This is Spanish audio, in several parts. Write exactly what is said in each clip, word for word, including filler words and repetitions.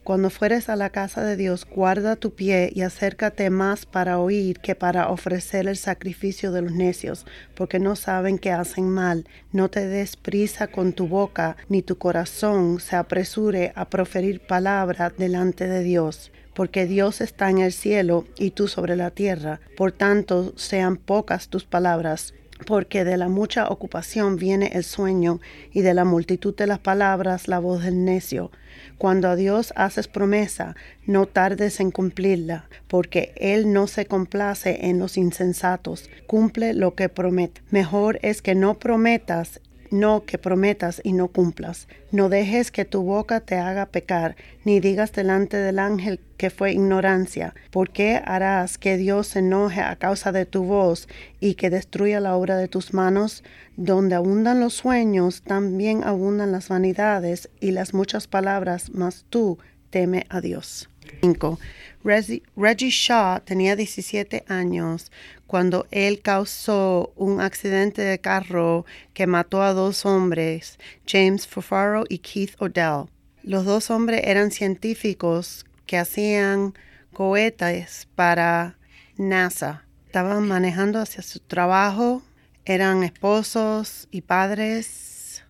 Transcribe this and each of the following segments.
Cuando fueres a la casa de Dios, guarda tu pie y acércate más para oír que para ofrecer el sacrificio de los necios, porque no saben que hacen mal. No te des prisa con tu boca, ni tu corazón se apresure a proferir palabra delante de Dios. Porque Dios está en el cielo y tú sobre la tierra. Por tanto, sean pocas tus palabras. Porque de la mucha ocupación viene el sueño, y de la multitud de las palabras la voz del necio. Cuando a Dios haces promesa, no tardes en cumplirla, porque Él no se complace en los insensatos. Cumple lo que promete. Mejor es que no prometas, no que prometas y no cumplas. No dejes que tu boca te haga pecar, ni digas delante del ángel que fue ignorancia. ¿Por qué harás que Dios se enoje a causa de tu voz y que destruya la obra de tus manos? Donde abundan los sueños, también abundan las vanidades y las muchas palabras, mas tú teme a Dios. cinco. Reggie, Reggie Shaw tenía diecisiete años cuando él causó un accidente de carro que mató a dos hombres, James Fufaro y Keith Odell. Los dos hombres eran científicos que hacían cohetes para NASA. Estaban manejando hacia su trabajo, eran esposos y padres.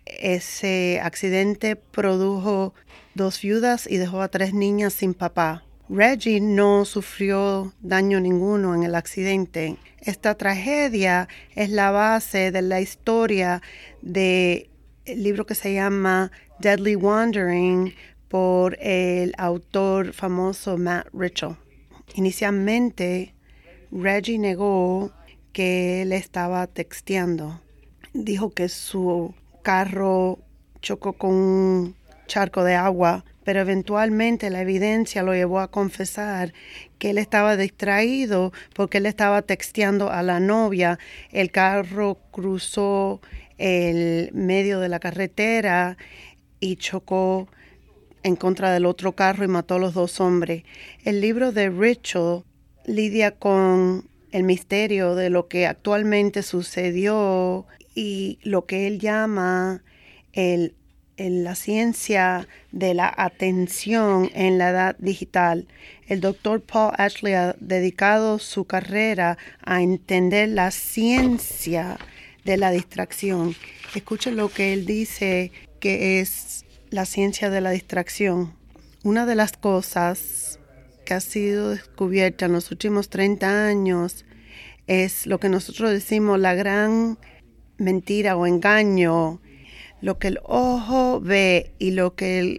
Ese accidente produjo dos viudas y dejó a tres niñas sin papá. Reggie no sufrió daño ninguno en el accidente. Esta tragedia es la base de la historia del libro que se llama Deadly Wandering por el autor famoso Matt Ritchell. Inicialmente, Reggie negó que él estaba texteando. Dijo que su carro chocó con un charco de agua, pero eventualmente la evidencia lo llevó a confesar que él estaba distraído porque él estaba texteando a la novia. El carro cruzó el medio de la carretera y chocó en contra del otro carro y mató a los dos hombres. El libro de Ritchell lidia con el misterio de lo que actualmente sucedió y lo que él llama el en la ciencia de la atención en la edad digital. El doctor Paul Ashley ha dedicado su carrera a entender la ciencia de la distracción. Escuchen lo que él dice que es la ciencia de la distracción. Una de las cosas que ha sido descubierta en los últimos treinta años es lo que nosotros decimos la gran mentira o engaño. Lo que el ojo ve y lo que el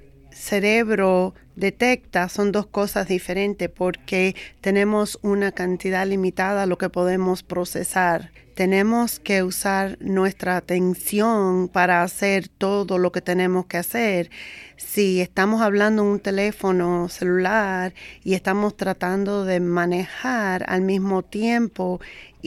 cerebro detecta son dos cosas diferentes porque tenemos una cantidad limitada a lo que podemos procesar. Tenemos que usar nuestra atención para hacer todo lo que tenemos que hacer. Si estamos hablando en un teléfono celular y estamos tratando de manejar al mismo tiempo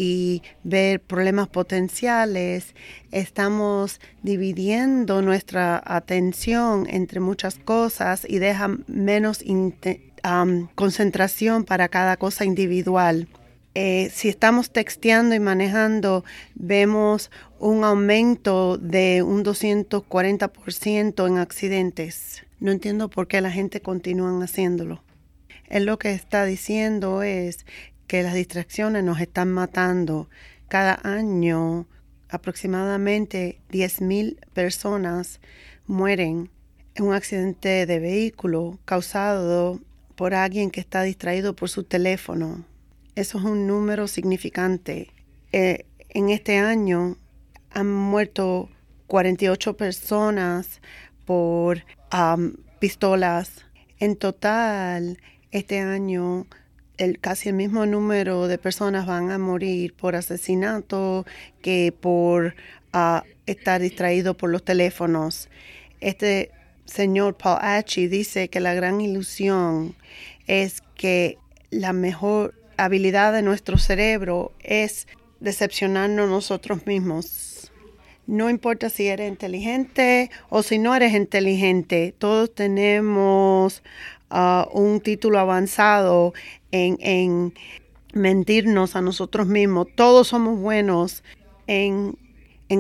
y ver problemas potenciales, estamos dividiendo nuestra atención entre muchas cosas y deja menos inte- um, concentración para cada cosa individual. Eh, si estamos texteando y manejando, vemos un aumento de un doscientos cuarenta por ciento en accidentes. No entiendo por qué la gente continúa haciéndolo. Él lo que está diciendo es que las distracciones nos están matando. Cada año aproximadamente diez mil personas mueren en un accidente de vehículo causado por alguien que está distraído por su teléfono. Eso es un número significante. Eh, en este año han muerto cuarenta y ocho personas por um, pistolas. En total, este año el, casi el mismo número de personas van a morir por asesinato que por uh, estar distraído por los teléfonos. Este señor Paul Ashley dice que la gran ilusión es que la mejor habilidad de nuestro cerebro es decepcionarnos nosotros mismos. No importa si eres inteligente o si no eres inteligente, todos tenemos uh, un título avanzado en, en mentirnos a nosotros mismos. Todos somos buenos en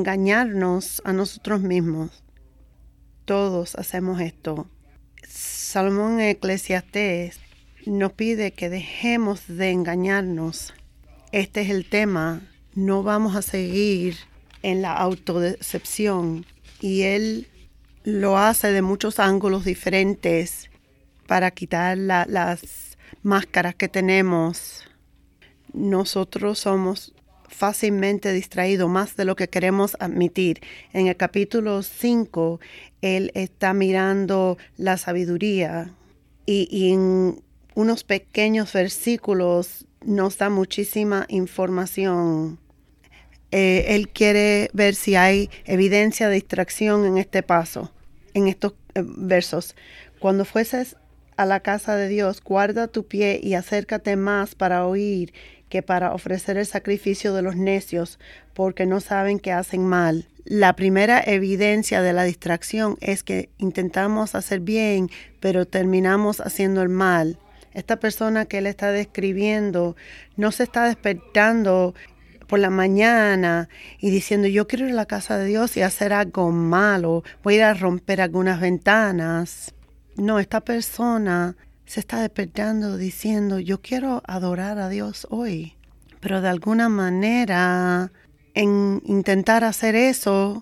engañarnos a nosotros mismos. Todos hacemos esto. Salomón en Eclesiastés nos pide que dejemos de engañarnos. Este es el tema. No vamos a seguir en la autodecepción. Y él lo hace de muchos ángulos diferentes para quitar la, las máscaras que tenemos. Nosotros somos fácilmente distraídos, más de lo que queremos admitir. En el capítulo cinco, él está mirando la sabiduría y, y en unos pequeños versículos nos da muchísima información. Eh, él quiere ver si hay evidencia de distracción en este paso, en estos eh, versos. Cuando fueses a la casa de Dios, guarda tu pie y acércate más para oír que para ofrecer el sacrificio de los necios, porque no saben que hacen mal. La primera evidencia de la distracción es que intentamos hacer bien, pero terminamos haciendo el mal. Esta persona que él está describiendo no se está despertando por la mañana y diciendo, yo quiero ir a la casa de Dios y hacer algo malo, voy a ir a romper algunas ventanas. No, esta persona se está despertando diciendo, yo quiero adorar a Dios hoy. Pero de alguna manera, en intentar hacer eso,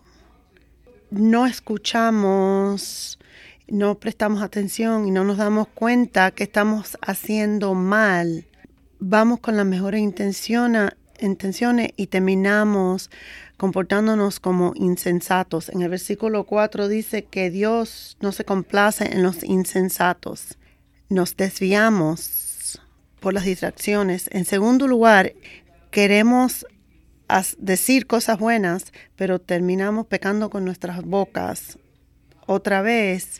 no escuchamos, no prestamos atención y no nos damos cuenta que estamos haciendo mal. Vamos con las mejores intenciones, intenciones y terminamos comportándonos como insensatos. En el versículo cuatro dice que Dios no se complace en los insensatos. Nos desviamos por las distracciones. En segundo lugar, queremos decir cosas buenas, pero terminamos pecando con nuestras bocas. Otra vez,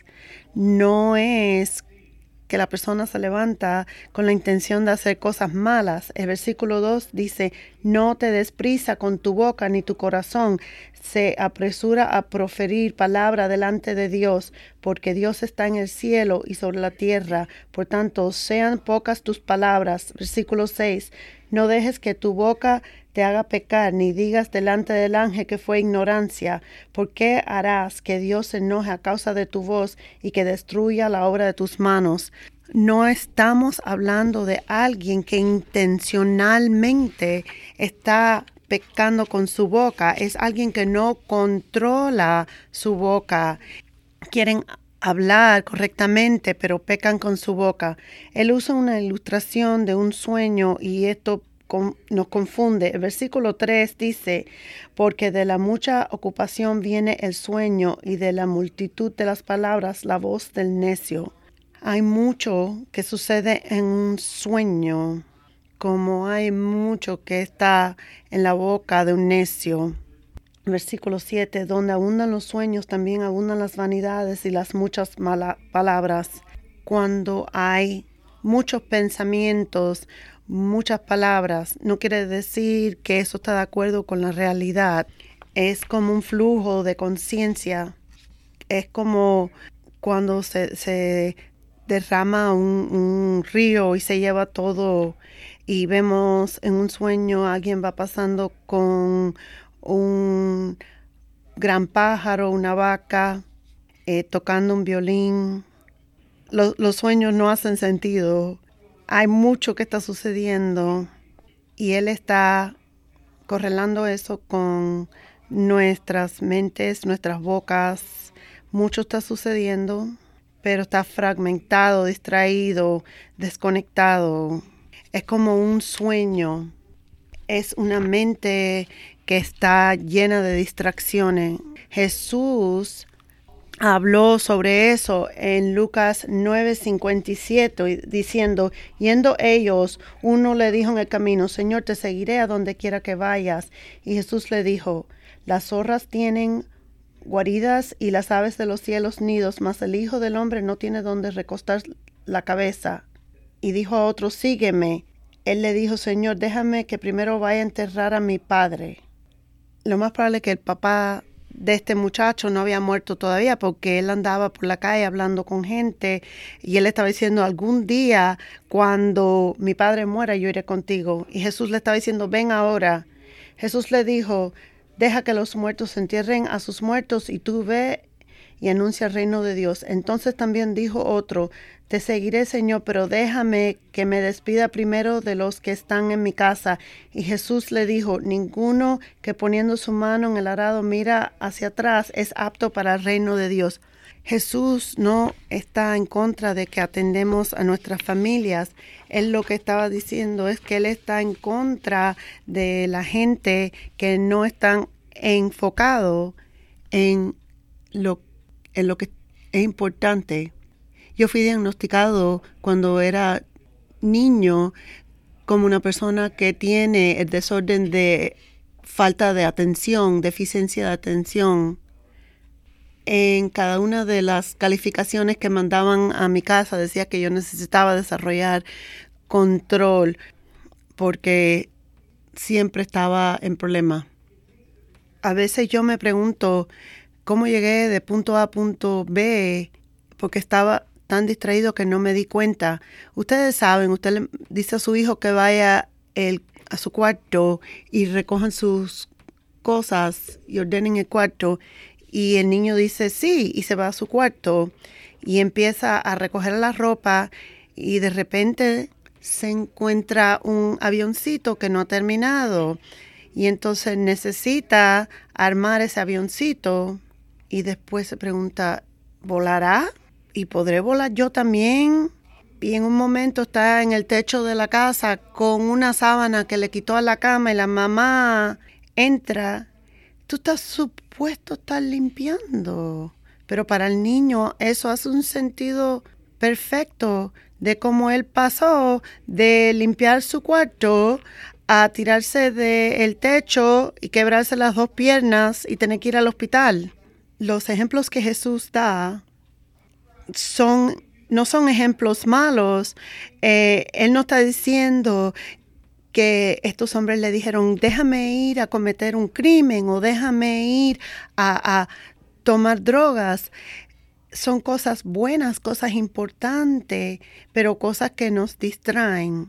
no es que la persona se levanta con la intención de hacer cosas malas. El versículo dos dice, no te des prisa con tu boca ni tu corazón se apresura a proferir palabra delante de Dios, porque Dios está en el cielo y sobre la tierra. Por tanto, sean pocas tus palabras. Versículo seis, no dejes que tu boca te haga pecar, ni digas delante del ángel que fue ignorancia. ¿Por qué harás que Dios se enoje a causa de tu voz y que destruya la obra de tus manos? No estamos hablando de alguien que intencionalmente está pecando con su boca. Es alguien que no controla su boca. Quieren hablar correctamente, pero pecan con su boca. Él usa una ilustración de un sueño y esto Con, nos confunde. El versículo tres dice, porque de la mucha ocupación viene el sueño y de la multitud de las palabras la voz del necio. Hay mucho que sucede en un sueño, como hay mucho que está en la boca de un necio. Versículo siete, donde abundan los sueños, también abundan las vanidades y las muchas malas palabras. Cuando hay muchos pensamientos, muchas palabras, no quiere decir que eso está de acuerdo con la realidad. Es como un flujo de conciencia. Es como cuando se, se derrama un, un río y se lleva todo y vemos en un sueño alguien va pasando con un gran pájaro, una vaca, eh, tocando un violín. Los, los sueños no hacen sentido. Hay mucho que está sucediendo y él está correlando eso con nuestras mentes, nuestras bocas. Mucho está sucediendo, pero está fragmentado, distraído, desconectado. Es como un sueño. Es una mente que está llena de distracciones. Jesús habló sobre eso en Lucas nueve cincuenta y siete, diciendo, yendo ellos, uno le dijo en el camino, Señor, te seguiré a donde quiera que vayas. Y Jesús le dijo, las zorras tienen guaridas y las aves de los cielos nidos, mas el Hijo del Hombre no tiene donde recostar la cabeza. Y dijo a otro, sígueme. Él le dijo, Señor, déjame que primero vaya a enterrar a mi padre. Lo más probable es que el papá de este muchacho no había muerto todavía porque él andaba por la calle hablando con gente y él estaba diciendo, algún día cuando mi padre muera yo iré contigo. Y Jesús le estaba diciendo, ven ahora. Jesús le dijo, deja que los muertos entierren a sus muertos y tú ve y anuncia el reino de Dios. Entonces también dijo otro, te seguiré, Señor, pero déjame que me despida primero de los que están en mi casa. Y Jesús le dijo, ninguno que poniendo su mano en el arado mira hacia atrás es apto para el reino de Dios. Jesús no está en contra de que atendemos a nuestras familias. Él lo que estaba diciendo es que Él está en contra de la gente que no están enfocados en lo, en lo que es importante. Yo fui diagnosticado cuando era niño como una persona que tiene el desorden de falta de atención, deficiencia de atención. En cada una de las calificaciones que mandaban a mi casa decía que yo necesitaba desarrollar control porque siempre estaba en problemas. A veces yo me pregunto cómo llegué de punto A a punto B porque estaba tan distraído que no me di cuenta. Ustedes saben, usted le dice a su hijo que vaya el, a su cuarto y recojan sus cosas y ordenen el cuarto. Y el niño dice sí y se va a su cuarto y empieza a recoger la ropa y de repente se encuentra un avioncito que no ha terminado y entonces necesita armar ese avioncito y después se pregunta, ¿volará? ¿Y podré volar yo también? Y en un momento está en el techo de la casa con una sábana que le quitó a la cama y la mamá entra. Tú estás supuesto a estar limpiando. Pero para el niño eso hace un sentido perfecto de cómo él pasó de limpiar su cuarto a tirarse del techo y quebrarse las dos piernas y tener que ir al hospital. Los ejemplos que Jesús da son, no son ejemplos malos. Eh, él no está diciendo que estos hombres le dijeron, déjame ir a cometer un crimen o déjame ir a, a tomar drogas. Son cosas buenas, cosas importantes, pero cosas que nos distraen.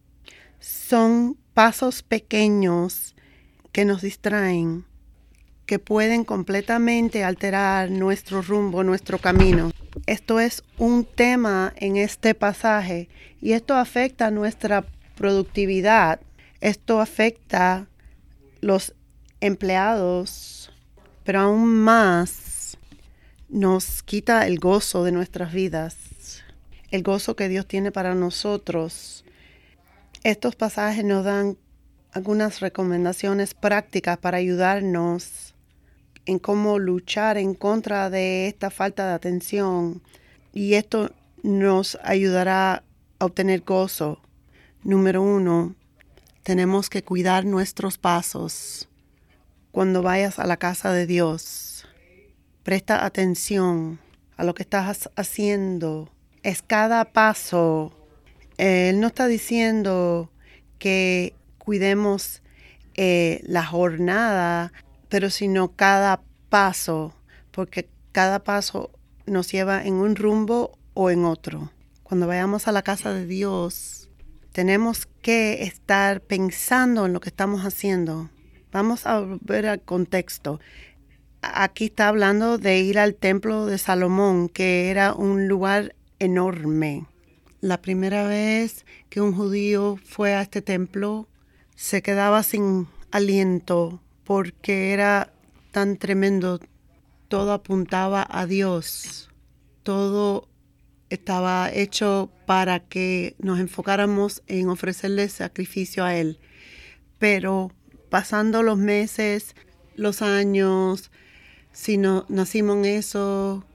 Son pasos pequeños que nos distraen, que pueden completamente alterar nuestro rumbo, nuestro camino. Esto es un tema en este pasaje y esto afecta nuestra productividad. Esto afecta los empleados, pero aún más nos quita el gozo de nuestras vidas, el gozo que Dios tiene para nosotros. Estos pasajes nos dan algunas recomendaciones prácticas para ayudarnos en cómo luchar en contra de esta falta de atención. Y esto nos ayudará a obtener gozo. Número uno, tenemos que cuidar nuestros pasos. Cuando vayas a la casa de Dios, presta atención a lo que estás haciendo. Es cada paso. Él no está diciendo que cuidemos eh, la jornada, pero sino cada paso, porque cada paso nos lleva en un rumbo o en otro. Cuando vayamos a la casa de Dios, tenemos que estar pensando en lo que estamos haciendo. Vamos a ver al contexto. Aquí está hablando de ir al templo de Salomón, que era un lugar enorme. La primera vez que un judío fue a este templo, se quedaba sin aliento porque era tan tremendo. Todo apuntaba a Dios. Todo estaba hecho para que nos enfocáramos en ofrecerle sacrificio a Él. Pero pasando los meses, los años, si no nacimos en eso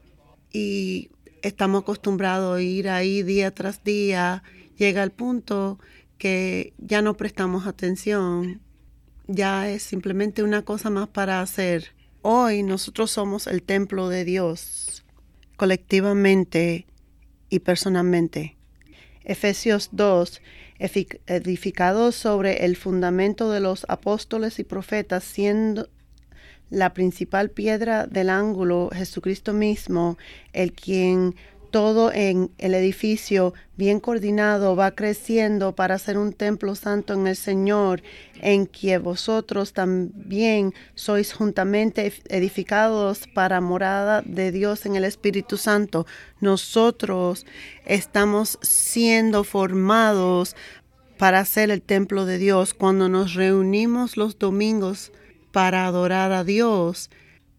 y estamos acostumbrados a ir ahí día tras día, llega el punto que ya no prestamos atención. Ya es simplemente una cosa más para hacer. Hoy nosotros somos el templo de Dios, colectivamente y personalmente. Efesios dos, edificados sobre el fundamento de los apóstoles y profetas, siendo la principal piedra del ángulo Jesucristo mismo, el quien todo en el edificio, bien coordinado, va creciendo para ser un templo santo en el Señor, en que vosotros también sois juntamente edificados para morada de Dios en el Espíritu Santo. Nosotros estamos siendo formados para ser el templo de Dios. Cuando nos reunimos los domingos para adorar a Dios,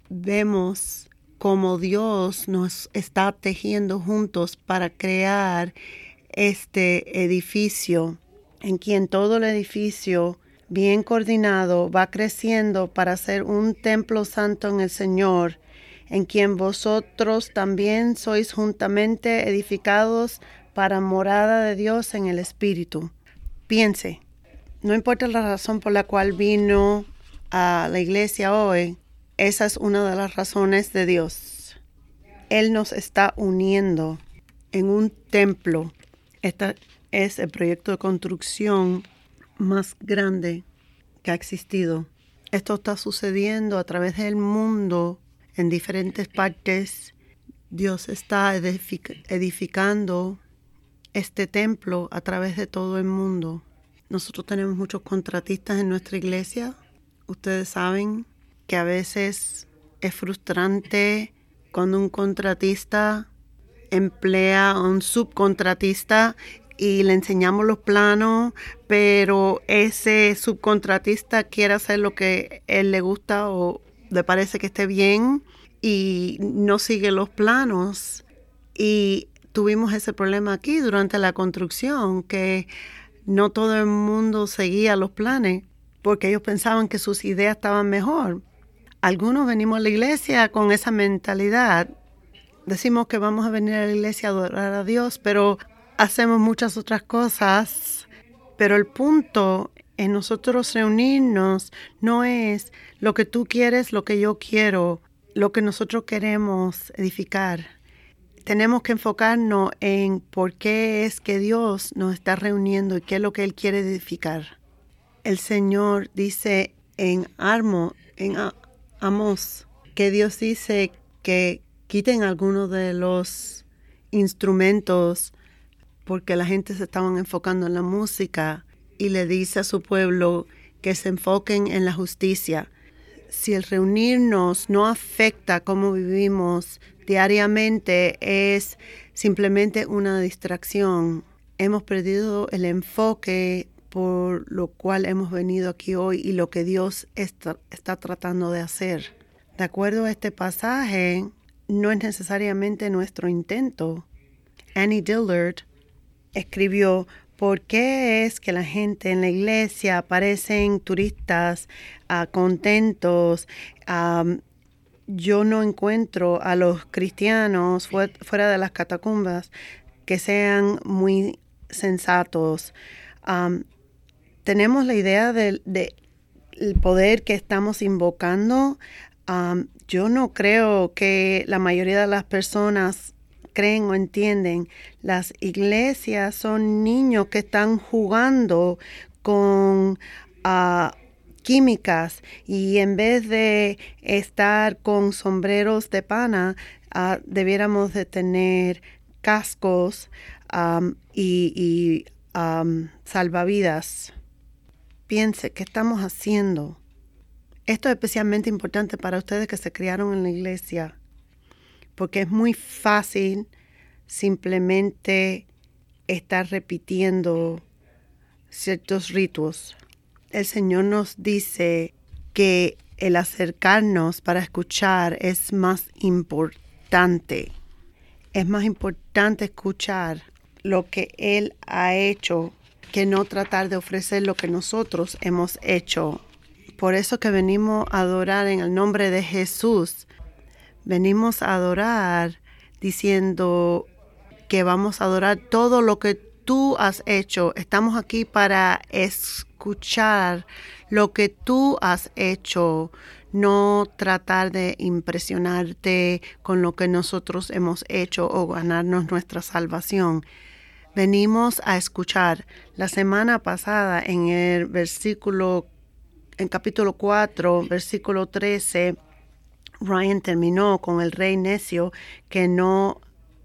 vemos cómo Dios nos está tejiendo juntos para crear este edificio, en quien todo el edificio, bien coordinado, va creciendo para ser un templo santo en el Señor, en quien vosotros también sois juntamente edificados para morada de Dios en el Espíritu. Piense, no importa la razón por la cual vino a la iglesia hoy, esa es una de las razones de Dios. Él nos está uniendo en un templo. Este es el proyecto de construcción más grande que ha existido. Esto está sucediendo a través del mundo en diferentes partes. Dios está edific- edificando este templo a través de todo el mundo. Nosotros tenemos muchos contratistas en nuestra iglesia. Ustedes saben que a veces es frustrante cuando un contratista emplea a un subcontratista y le enseñamos los planos, pero ese subcontratista quiere hacer lo que él le gusta o le parece que esté bien y no sigue los planos. Y tuvimos ese problema aquí durante la construcción, que no todo el mundo seguía los planes porque ellos pensaban que sus ideas estaban mejor. Algunos venimos a la iglesia con esa mentalidad. Decimos que vamos a venir a la iglesia a adorar a Dios, pero hacemos muchas otras cosas. Pero el punto en nosotros reunirnos no es lo que tú quieres, lo que yo quiero, lo que nosotros queremos edificar. Tenemos que enfocarnos en por qué es que Dios nos está reuniendo y qué es lo que Él quiere edificar. El Señor dice en Armo, en Amós, que Dios dice que quiten algunos de los instrumentos porque la gente se estaba enfocando en la música, y le dice a su pueblo que se enfoquen en la justicia. Si el reunirnos no afecta cómo vivimos diariamente, es simplemente una distracción. Hemos perdido el enfoque por lo cual hemos venido aquí hoy y lo que Dios está, está tratando de hacer. De acuerdo a este pasaje, no es necesariamente nuestro intento. Annie Dillard escribió: ¿por qué es que la gente en la iglesia aparecen turistas uh, contentos? Um, yo no encuentro a los cristianos fu- fuera de las catacumbas que sean muy sensatos. Um, tenemos la idea del de, de poder que estamos invocando. Um, yo no creo que la mayoría de las personas creen o entienden. Las iglesias son niños que están jugando con uh, químicas, y en vez de estar con sombreros de pana, uh, debiéramos de tener cascos um, y, y um, salvavidas. Piense, ¿qué estamos haciendo? Esto es especialmente importante para ustedes que se criaron en la iglesia, porque es muy fácil simplemente estar repitiendo ciertos ritos. El Señor nos dice que el acercarnos para escuchar es más importante. Es más importante escuchar lo que Él ha hecho que no tratar de ofrecer lo que nosotros hemos hecho. Por eso que venimos a adorar en el nombre de Jesús. Venimos a adorar diciendo que vamos a adorar todo lo que tú has hecho. Estamos aquí para escuchar lo que tú has hecho, no tratar de impresionarte con lo que nosotros hemos hecho o ganarnos nuestra salvación. Venimos a escuchar. La semana pasada en el versículo, en capítulo cuatro, versículo trece, Ryan terminó con el rey necio que no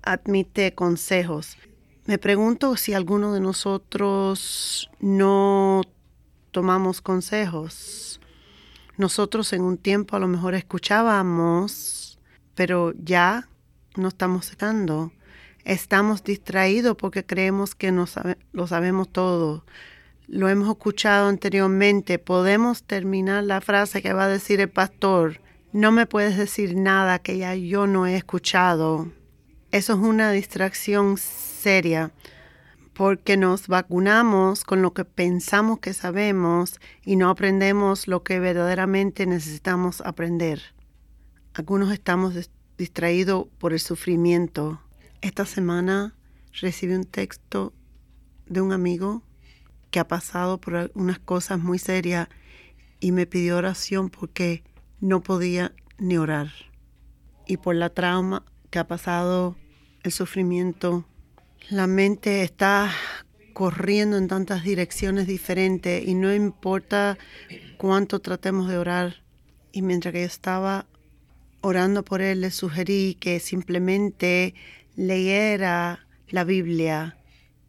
admite consejos. Me pregunto si alguno de nosotros no tomamos consejos. Nosotros en un tiempo a lo mejor escuchábamos, pero ya no estamos secando. Estamos distraídos porque creemos que no sabe, lo sabemos todo. Lo hemos escuchado anteriormente. Podemos terminar la frase que va a decir el pastor. No me puedes decir nada que ya yo no he escuchado. Eso es una distracción seria porque nos vacunamos con lo que pensamos que sabemos y no aprendemos lo que verdaderamente necesitamos aprender. Algunos estamos distraídos por el sufrimiento. Esta semana recibí un texto de un amigo que ha pasado por unas cosas muy serias y me pidió oración porque no podía ni orar. Y por la trauma que ha pasado, el sufrimiento, la mente está corriendo en tantas direcciones diferentes y no importa cuánto tratemos de orar. Y mientras que yo estaba orando por él, le sugerí que simplemente leyera la Biblia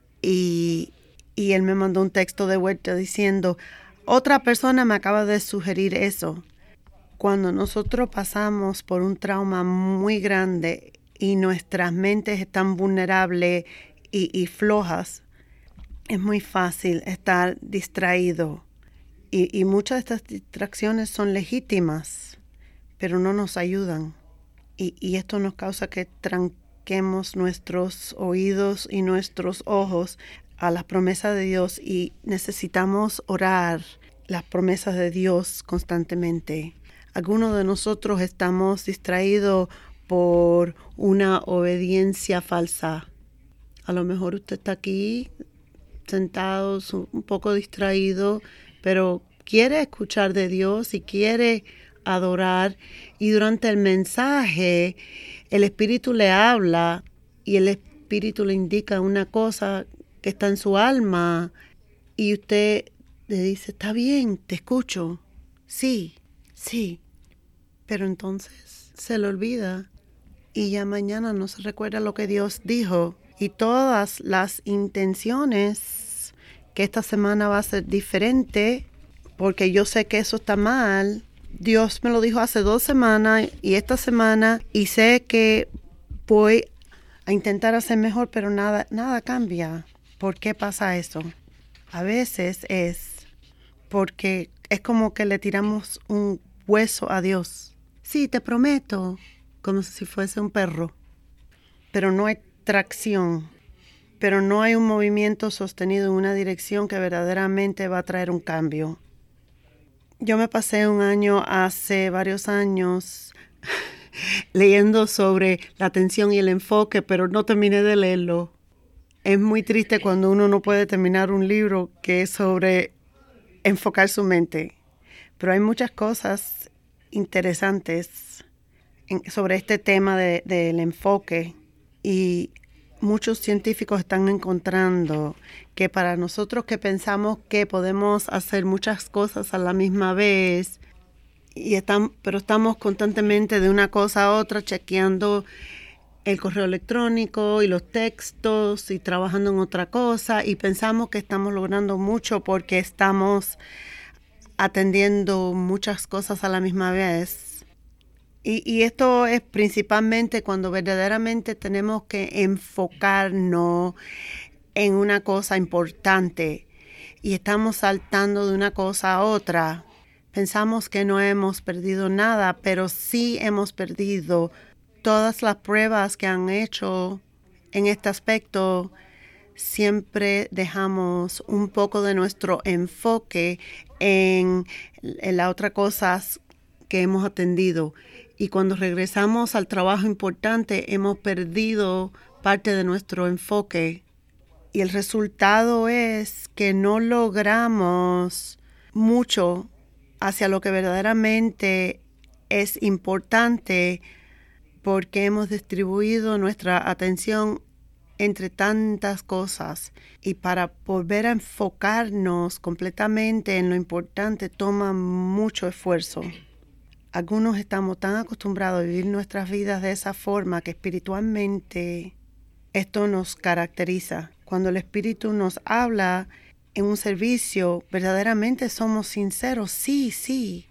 y Y él me mandó un texto de vuelta diciendo, otra persona me acaba de sugerir eso. Cuando nosotros pasamos por un trauma muy grande y nuestras mentes están vulnerables y, y flojas, es muy fácil estar distraído. Y, y muchas de estas distracciones son legítimas, pero no nos ayudan. Y, y esto nos causa que tranquemos nuestros oídos y nuestros ojos a las promesas de Dios y necesitamos orar las promesas de Dios constantemente. Algunos de nosotros estamos distraídos por una obediencia falsa. A lo mejor usted está aquí sentado un poco distraído, pero quiere escuchar de Dios y quiere adorar y durante el mensaje el Espíritu le habla y el Espíritu le indica una cosa que está en su alma y usted le dice, está bien, te escucho, sí, sí, pero entonces se le olvida y ya mañana no se recuerda lo que Dios dijo y todas las intenciones que esta semana va a ser diferente porque yo sé que eso está mal. Dios me lo dijo hace dos semanas y esta semana y sé que voy a intentar hacer mejor, pero nada, nada cambia. ¿Por qué pasa eso? A veces es porque es como que le tiramos un hueso a Dios. Sí, te prometo, como si fuese un perro. Pero no hay tracción, pero no hay un movimiento sostenido en una dirección que verdaderamente va a traer un cambio. Yo me pasé un año hace varios años leyendo sobre la atención y el enfoque, pero no terminé de leerlo. Es muy triste cuando uno no puede terminar un libro que es sobre enfocar su mente. Pero hay muchas cosas interesantes en, sobre este tema de, del enfoque. Y muchos científicos están encontrando que para nosotros que pensamos que podemos hacer muchas cosas a la misma vez, y están, pero estamos constantemente de una cosa a otra chequeando el correo electrónico y los textos y trabajando en otra cosa y pensamos que estamos logrando mucho porque estamos atendiendo muchas cosas a la misma vez. Y, y esto es principalmente cuando verdaderamente tenemos que enfocarnos en una cosa importante y estamos saltando de una cosa a otra. Pensamos que no hemos perdido nada, pero sí hemos perdido todas las pruebas que han hecho en este aspecto. Siempre dejamos un poco de nuestro enfoque en, en las otras cosas que hemos atendido. Y cuando regresamos al trabajo importante, hemos perdido parte de nuestro enfoque. Y el resultado es que no logramos mucho hacia lo que verdaderamente es importante porque hemos distribuido nuestra atención entre tantas cosas y para volver a enfocarnos completamente en lo importante toma mucho esfuerzo. Algunos estamos tan acostumbrados a vivir nuestras vidas de esa forma que espiritualmente Esto nos caracteriza. Cuando el Espíritu nos habla en un servicio, verdaderamente somos sinceros. Sí, sí,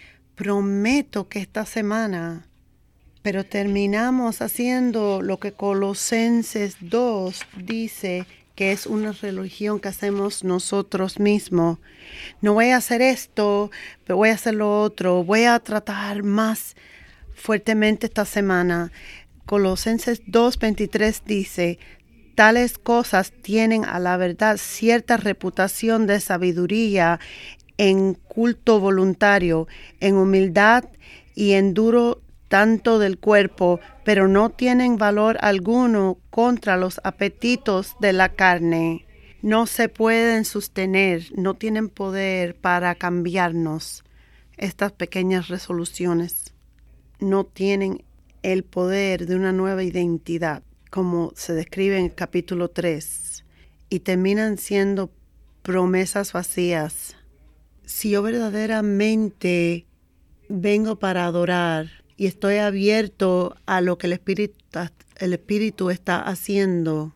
prometo que esta semana, pero terminamos haciendo lo que Colosenses dos dice que es una religión que hacemos nosotros mismos. No voy a hacer esto, pero voy a hacer lo otro. Voy a tratar más fuertemente esta semana. Colosenses dos veintitrés dice, tales cosas tienen a la verdad cierta reputación de sabiduría en culto voluntario, en humildad y en duro tanto del cuerpo, pero no tienen valor alguno contra los apetitos de la carne. No se pueden sostener, no tienen poder para cambiarnos. Estas pequeñas resoluciones no tienen el poder de una nueva identidad, como se describe en el capítulo tres, y terminan siendo promesas vacías. Si yo verdaderamente vengo para adorar y estoy abierto a lo que el Espíritu, el Espíritu está haciendo,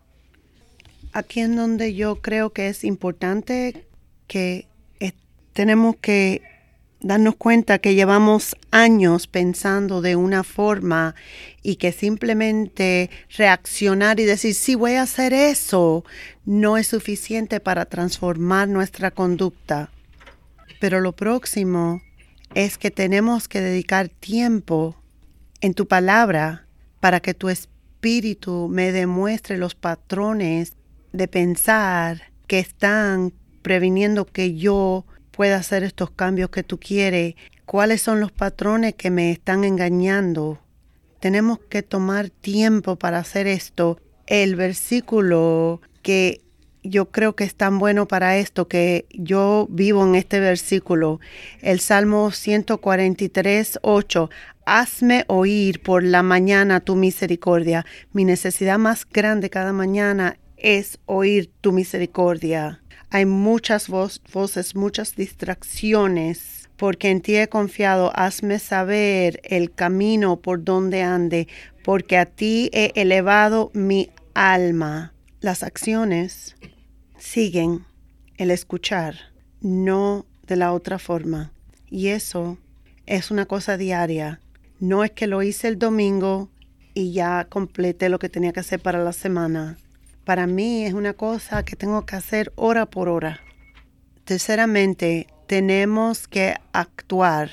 aquí en donde yo creo que es importante que eh, tenemos que darnos cuenta que llevamos años pensando de una forma y que simplemente reaccionar y decir, sí, voy a hacer eso, no es suficiente para transformar nuestra conducta. Pero lo próximo es que tenemos que dedicar tiempo en tu palabra para que tu espíritu me demuestre los patrones de pensar que están previniendo que yo pueda hacer estos cambios que tú quieres. ¿Cuáles son los patrones que me están engañando? Tenemos que tomar tiempo para hacer esto. El versículo que yo creo que es tan bueno para esto, que yo vivo en este versículo, el Salmo ciento cuarenta y tres, ocho. Hazme oír por la mañana tu misericordia. Mi necesidad más grande cada mañana es oír tu misericordia. Hay muchas vo- voces, muchas distracciones, porque en ti he confiado. Hazme saber el camino por donde ande, porque a ti he elevado mi alma. Las acciones siguen el escuchar, no de la otra forma. Y eso es una cosa diaria. No es que lo hice el domingo y ya completé lo que tenía que hacer para la semana. Para mí es una cosa que tengo que hacer hora por hora. Terceramente, tenemos que actuar.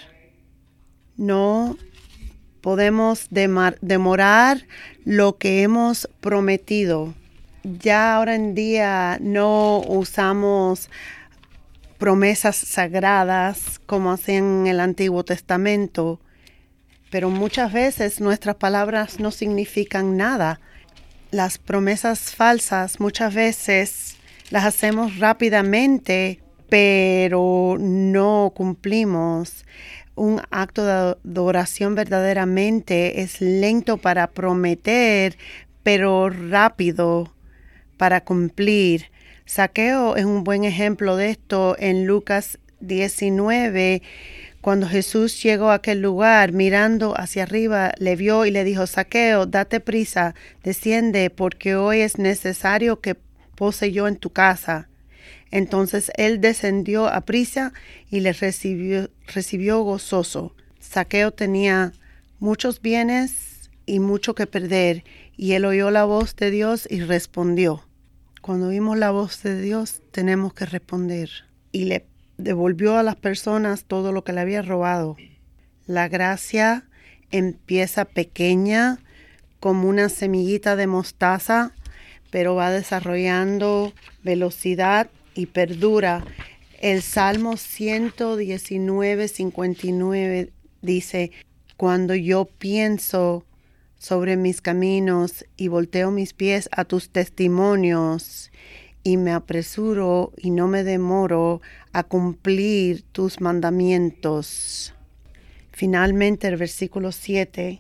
No podemos demar- demorar lo que hemos prometido. Ya ahora en día no usamos promesas sagradas como hacían en el Antiguo Testamento, pero muchas veces nuestras palabras no significan nada. Las promesas falsas muchas veces las hacemos rápidamente, pero no cumplimos. Un acto de adoración verdaderamente es lento para prometer, pero rápido para cumplir. Zaqueo es un buen ejemplo de esto en Lucas diecinueve. Cuando Jesús llegó a aquel lugar, mirando hacia arriba, le vio y le dijo, Zaqueo, date prisa, desciende, porque hoy es necesario que pose yo en tu casa. Entonces él descendió a prisa y le recibió, recibió gozoso. Zaqueo tenía muchos bienes y mucho que perder, y él oyó la voz de Dios y respondió. Cuando oímos la voz de Dios, tenemos que responder. Y le devolvió a las personas todo lo que le había robado. La gracia empieza pequeña, como una semillita de mostaza, pero va desarrollando velocidad y perdura. El Salmo ciento diecinueve, cincuenta y nueve dice, cuando yo pienso sobre mis caminos y volteo mis pies a tus testimonios y me apresuro y no me demoro a cumplir tus mandamientos. Finalmente, el versículo siete,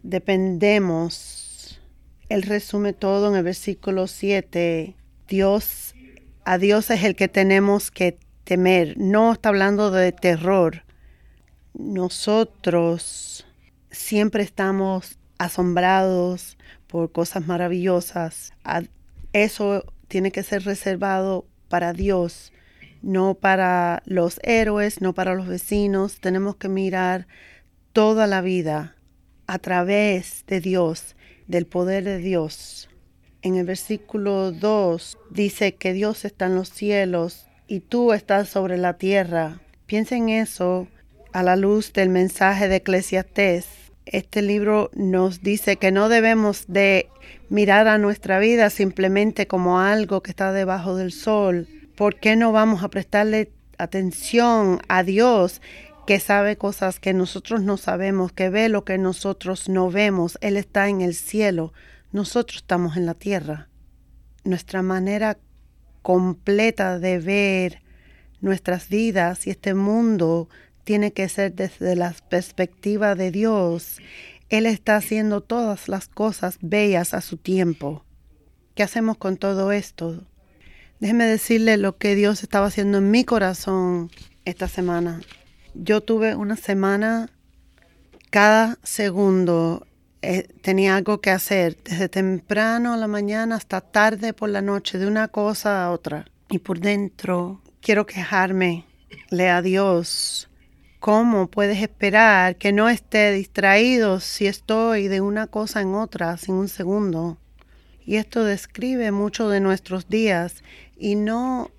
dependemos. Él resume todo en el versículo siete. Dios, a Dios es el que tenemos que temer. No está hablando de terror. Nosotros siempre estamos asombrados por cosas maravillosas. Eso tiene que ser reservado para Dios, no para los héroes, no para los vecinos. Tenemos que mirar toda la vida a través de Dios, del poder de Dios. En el versículo dos dice que Dios está en los cielos y tú estás sobre la tierra. Piensa en eso a la luz del mensaje de Eclesiastés. Este libro nos dice que no debemos de mirar a nuestra vida simplemente como algo que está debajo del sol. ¿Por qué no vamos a prestarle atención a Dios, que sabe cosas que nosotros no sabemos, que ve lo que nosotros no vemos? Él está en el cielo, nosotros estamos en la tierra. Nuestra manera completa de ver nuestras vidas y este mundo tiene que ser desde la perspectiva de Dios. Él está haciendo todas las cosas bellas a su tiempo. ¿Qué hacemos con todo esto? Déjeme decirle lo que Dios estaba haciendo en mi corazón esta semana. Yo tuve una semana, cada segundo eh, tenía algo que hacer, desde temprano a la mañana hasta tarde por la noche, de una cosa a otra. Y por dentro quiero quejarme a Dios. ¿Cómo puedes esperar que no esté distraído si estoy de una cosa en otra sin un segundo? Y esto describe mucho de nuestros días, y no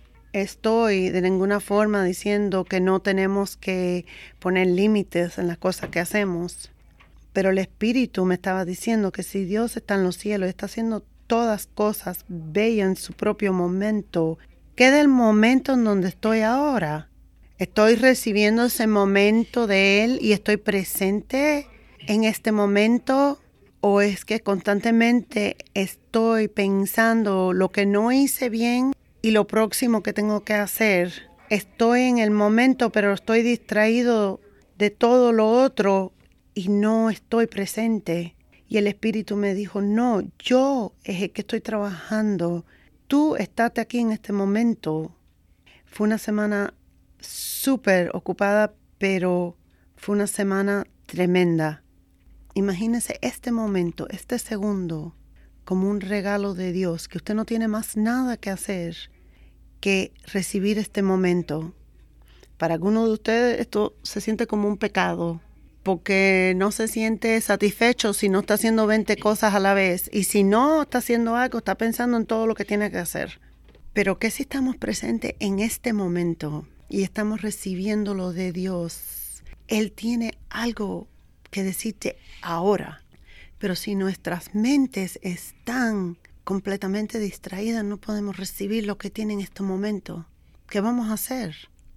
estoy de ninguna forma diciendo que no tenemos que poner límites en las cosas que hacemos. Pero el Espíritu me estaba diciendo que si Dios está en los cielos y está haciendo todas cosas bellas en su propio momento, ¿qué del momento en donde estoy ahora? ¿Estoy recibiendo ese momento de Él y estoy presente en este momento? ¿O es que constantemente estoy pensando lo que no hice bien y lo próximo que tengo que hacer? Estoy en el momento, pero estoy distraído de todo lo otro y no estoy presente. Y el Espíritu me dijo, no, yo es el que estoy trabajando. Tú estate aquí en este momento. Fue una semana súper ocupada, pero fue una semana tremenda. Imagínese este momento, este segundo, como un regalo de Dios, que usted no tiene más nada que hacer que recibir este momento. Para algunos de ustedes esto se siente como un pecado, porque no se siente satisfecho si no está haciendo veinte cosas a la vez. Y si no está haciendo algo, está pensando en todo lo que tiene que hacer. Pero ¿qué si estamos presentes en este momento y estamos recibiéndolo de Dios? Él tiene algo que decirte ahora. Pero si nuestras mentes están completamente distraídas, no podemos recibir lo que tiene en este momento. ¿Qué vamos a hacer?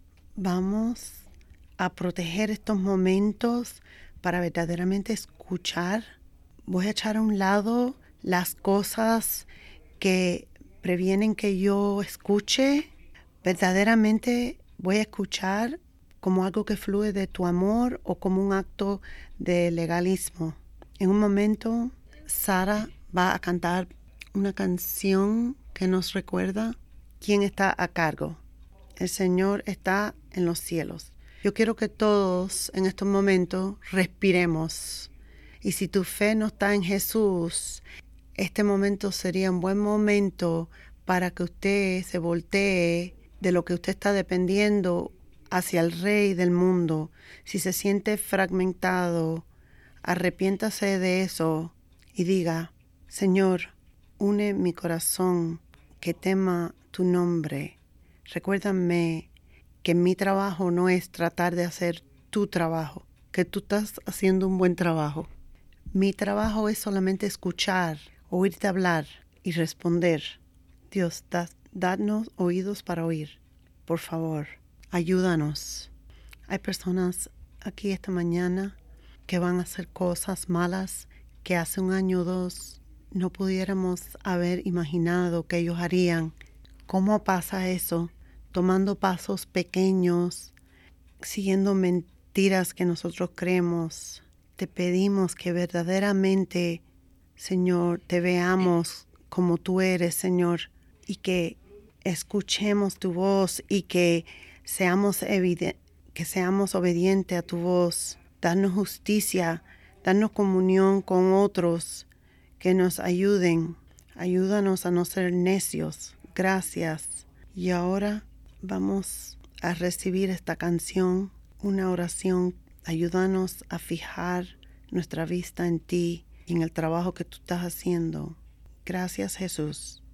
Vamos a proteger estos momentos para verdaderamente escuchar. Voy a echar a un lado las cosas que previenen que yo escuche. Verdaderamente voy a escuchar como algo que fluye de tu amor o como un acto de legalismo. En un momento, Sara va a cantar una canción que nos recuerda quién está a cargo. El Señor está en los cielos. Yo quiero que todos en estos momentos respiremos. Y si tu fe no está en Jesús, este momento sería un buen momento para que usted se voltee de lo que usted está dependiendo hacia el Rey del mundo. Si se siente fragmentado, arrepiéntase de eso y diga, Señor, une mi corazón que tema tu nombre. Recuérdame que mi trabajo no es tratar de hacer tu trabajo, que tú estás haciendo un buen trabajo. Mi trabajo es solamente escuchar, oírte hablar y responder. Dios, da, dadnos oídos para oír. Por favor, ayúdanos. Hay personas aquí esta mañana que van a hacer cosas malas que hace un año o dos no pudiéramos haber imaginado que ellos harían. ¿Cómo pasa eso? Tomando pasos pequeños, siguiendo mentiras que nosotros creemos. Te pedimos que verdaderamente, Señor, te veamos como tú eres, Señor, y que escuchemos tu voz y que seamos evide- que seamos obedientes a tu voz. Danos justicia, danos comunión con otros, que nos ayuden. Ayúdanos a no ser necios. Gracias. Y ahora vamos a recibir esta canción, una oración. Ayúdanos a fijar nuestra vista en ti y en el trabajo que tú estás haciendo. Gracias, Jesús.